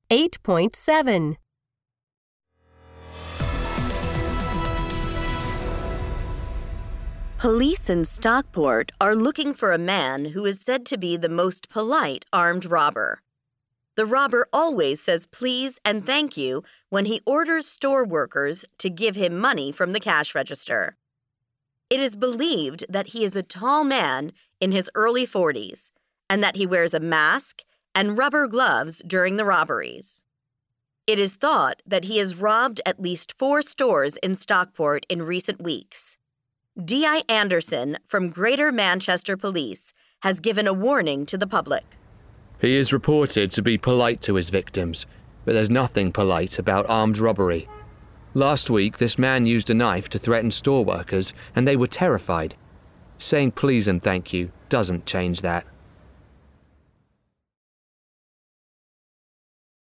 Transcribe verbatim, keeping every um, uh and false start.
eight point seven. Police in Stockport are looking for a man who is said to be the most polite armed robber. The robber always says please and thank you when he orders store workers to give him money from the cash register. It is believed that he is a tall man in his early forties and that he wears a mask and rubber gloves during the robberies. It is thought that he has robbed at least four stores in Stockport in recent weeks. D I Anderson from Greater Manchester Police has given a warning to the public. He is reported to be polite to his victims, but there's nothing polite about armed robbery. Last week, this man used a knife to threaten store workers, and they were terrified. Saying please and thank you doesn't change that.